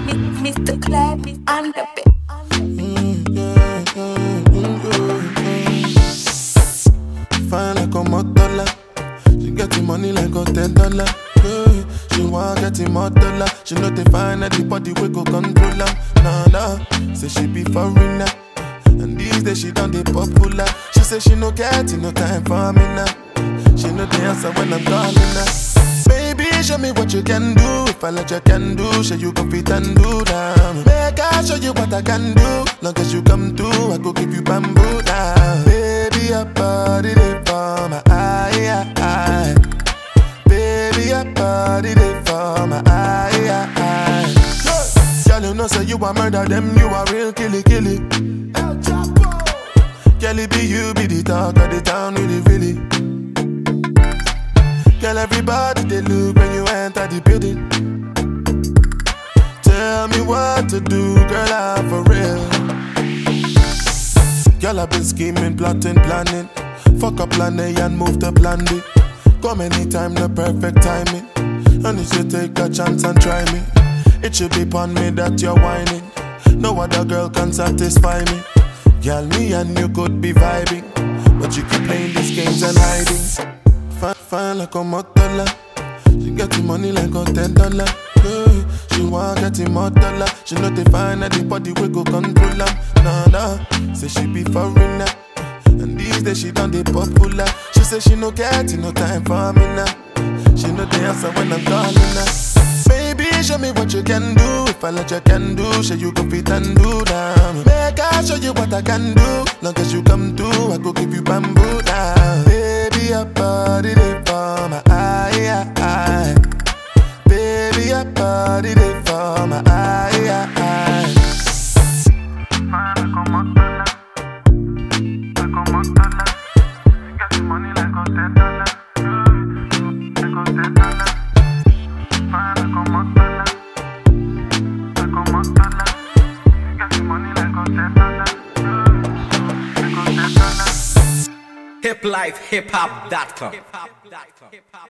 Mr. Clap and the bit. Fine like a motola. She getting money like a $10. She want getting more dollar. She know they find anybody we go control her. Nah, say she be foreigner. And these days she done the popular. She say she no getting no time for me now. She know the answer when I'm calling her. Baby, show me what you can do. If I let you can do, show you go fit and do down. Make I show you what I can do. Long as you come through, I go give you bamboo down. Baby, your body they for my eye. Baby, your body they for my eye. Girl, you know say you a murder them, you a real killy. El Chapo. Girl, it be you be the talk of the town, really. Girl, everybody they look when you enter the building. Tell me what to do, girl, I'm for real. Girl, I've been scheming, plotting, planning. Fuck up plan A and move to plan B. Come anytime, the perfect timing. And you should take a chance and try me. It should be upon me that you're whining. No other girl can satisfy me. Girl, me and you could be vibing, but you keep playing these games and hiding. Fine like a motola. She getting money like a $10. She want getting more dollar. She know they find anybody we go control her. Nah, say she be foreigner. And these days she done the popular. She say she no getting no time for me now. She know the answer when I'm calling her. Baby, show me what you can do. If I let you can do, show you go fit and do down. Make I show you what I can do. Long as you come through, I go give you bamboo down. Baby, your body they for my eye. Baby, your body they for my eye. Money like a $10. Hiplife, hiphop.com.